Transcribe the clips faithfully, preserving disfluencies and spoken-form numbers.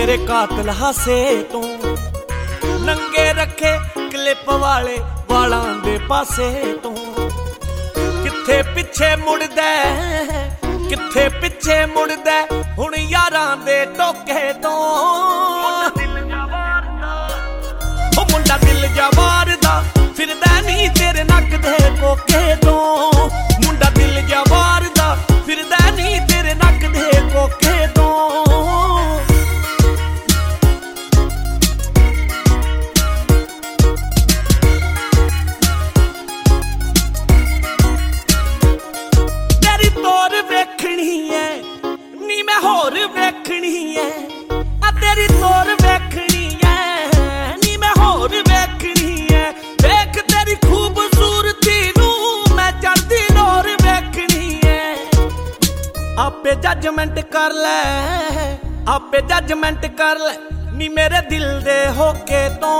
तेरे कातिल हासे तो नंगे रखे क्लिप वाले वालां दे पासे तो किथे पिछे मुड़दा किथे पिछे मुड़दा हुण यारां दे टोके तो ओ मुंडा दिल जा वारदा फिरदा नी तेरे नक दे कोके तो मुंडा दिल जा वारदा फिरदा नी तेरे नक दे कोके तो होर वेखनी है आ तेरी तोर वेखनी है नी मैं होर वेखनी है देख तेरी खूबसूरती नू मैं चढ़दी डोर वेखनी है आपे जजमेंट कर ले आपे जजमेंट कर ले नी मेरे दिल दे होके तो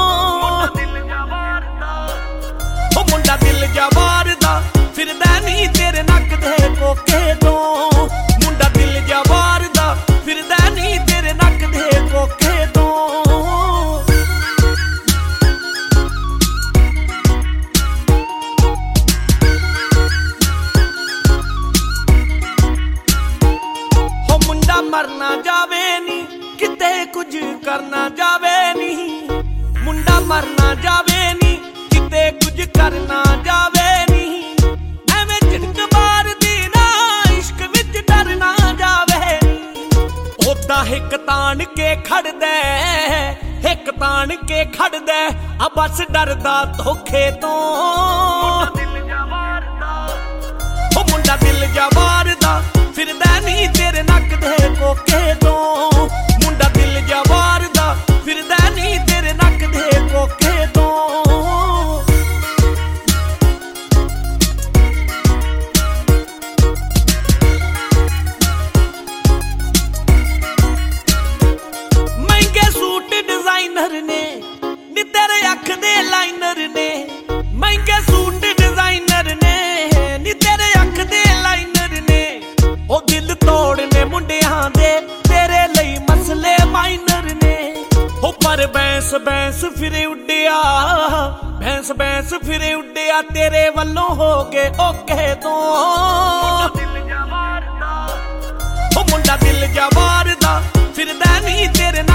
ओ मुंडा दिल जा वारदा फिरदा नी तेरे नक दे कोके तो मुंडा दिल जा वारदा फिरदा नी तेरे नक दे कोके तो हो मुंडा मरना जावे नी किते कुछ करना जावे नी मुंडा मरना जावे नी किते कुछ करना जावे नी एवें झिड़क मारदी ना इश्क विच डरना जावे ओदा हिक तान के खड़दा हिक तान के खड़दा आ बस डरदा धोखे तो ओ मुंडा दिल जा वारदा फिरदा नी तेरे नक दे कोके तो मुंडा दिल जा वारदा फिरदा नी तेरे नक दे कोके तो डिजाइनर ने नी तेरे अख दे लाइनर ने महंगे सूट डिजाइनर ने नी तेरे अख दे लाइनर ने ओ दिल तोड़ने मुंडियां दे तेरे लई मसले माइनर ने ओ पर बैंस बैंस फिरे उड्डिया बैंस बैंस फिरे उड्डिया तेरे वल्लों हो गए ओके तो ओ मुंडा दिल जा वारदा फिरदा नी तेरे